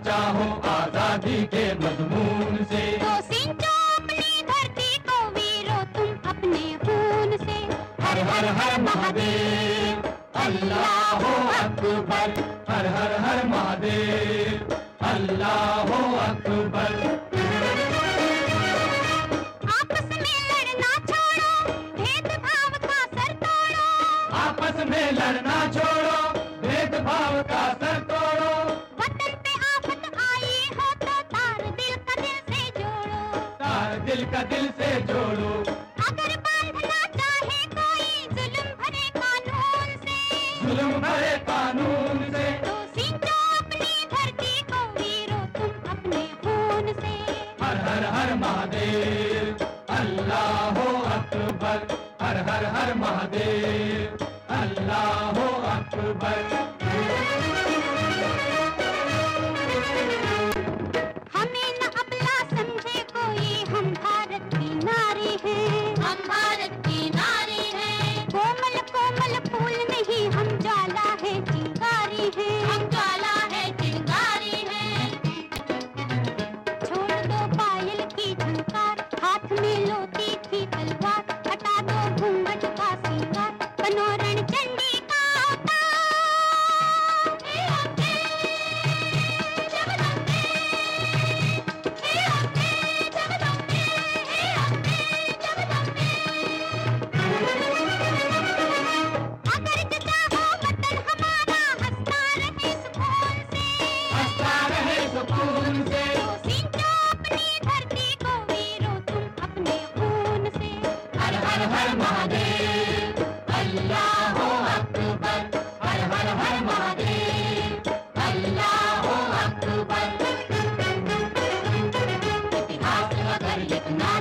चाहो आजादी के मजमून से। तो सींचो अपनी धरती को वीरो तुम अपने खून से। हर हर हर महादेव अल्लाह अकबर, हर हर हर महादेव अल्लाह अकबर। आपस में लड़ना छोड़ो, भेदभाव का सर तोड़ो। आपस में लड़ना छोड़ो, भेदभाव का सर तोड़ो। वतन पे आफत आई हो तो तार दिल का दिल से जोड़ो। तार दिल का दिल से जोड़ो। अगर बांधना चाहे कोई जुल्म भरे कानून से, जुल्म भरे कानून से। तो सींचो अपनी धरती को वीरो तुम अपने खून से। हर हर हर महादेव अल्लाह अकबर, हर हर हर महादेव अल्लाह अकबर। हमें न अबला समझे कोई, हम भारत की नारी हैं। हम भारत की नारी हैं। कोमल कोमल फूल नहीं, हम ज्वाला है चिंगारी हैं। हम ज्वाला है चिंगारी हैं। छोड़ दो पायल की झंकार, हाथ में लो तीखी तलवार। हटा दो घूंघट का सिंगार, बनो रणचंडी का अवतार। हे अम्बे, जगदम्बे, हे अम्बे, जगदम्बे, हे अम्बे, जगदम्बे। अगर जचा हो वतन हमारा, हंसता रहे सुकून से। हंसता रहे सुकून से। तो सींचो अपनी धरती को वीरो तुम अपने खून से। हर हर हर महादेव अल्लाह अकबर, हर हर हर महादेव अल्लाह अकबर। इतिहास अगर लिखना